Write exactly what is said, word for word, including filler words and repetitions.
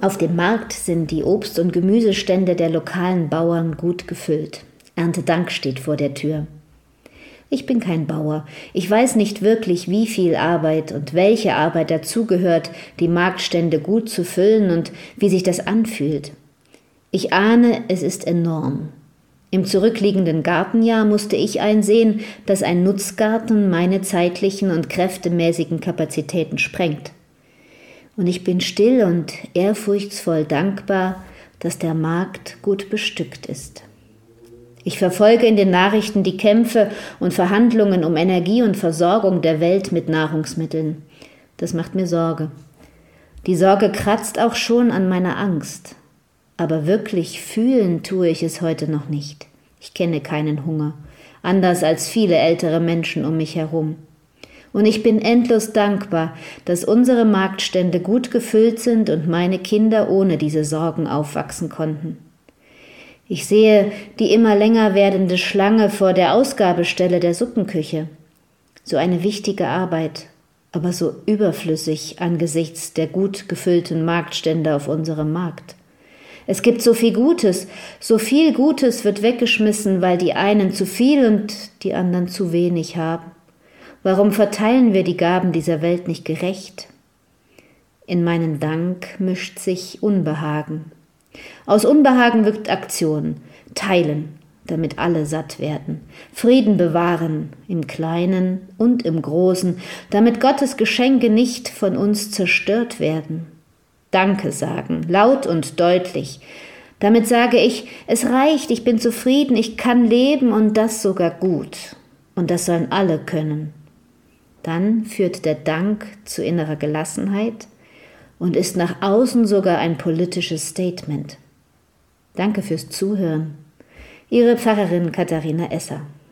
Auf dem Markt sind die Obst- und Gemüsestände der lokalen Bauern gut gefüllt. Erntedank steht vor der Tür. Ich bin kein Bauer. Ich weiß nicht wirklich, wie viel Arbeit und welche Arbeit dazugehört, die Marktstände gut zu füllen und wie sich das anfühlt. Ich ahne, es ist enorm. Im zurückliegenden Gartenjahr musste ich einsehen, dass ein Nutzgarten meine zeitlichen und kräftemäßigen Kapazitäten sprengt. Und ich bin still und ehrfurchtsvoll dankbar, dass der Markt gut bestückt ist. Ich verfolge in den Nachrichten die Kämpfe und Verhandlungen um Energie und Versorgung der Welt mit Nahrungsmitteln. Das macht mir Sorge. Die Sorge kratzt auch schon an meiner Angst. Aber wirklich fühlen tue ich es heute noch nicht. Ich kenne keinen Hunger, anders als viele ältere Menschen um mich herum. Und ich bin endlos dankbar, dass unsere Marktstände gut gefüllt sind und meine Kinder ohne diese Sorgen aufwachsen konnten. Ich sehe die immer länger werdende Schlange vor der Ausgabestelle der Suppenküche. So eine wichtige Arbeit, aber so überflüssig angesichts der gut gefüllten Marktstände auf unserem Markt. Es gibt so viel Gutes, so viel Gutes wird weggeschmissen, weil die einen zu viel und die anderen zu wenig haben. Warum verteilen wir die Gaben dieser Welt nicht gerecht? In meinen Dank mischt sich Unbehagen. Aus Unbehagen wirkt Aktion, teilen, damit alle satt werden, Frieden bewahren, im Kleinen und im Großen, damit Gottes Geschenke nicht von uns zerstört werden. Danke sagen, laut und deutlich. Damit sage ich, es reicht, ich bin zufrieden, ich kann leben und das sogar gut. Und das sollen alle können. Dann führt der Dank zu innerer Gelassenheit und ist nach außen sogar ein politisches Statement. Danke fürs Zuhören. Ihre Pfarrerin Katharina Esser.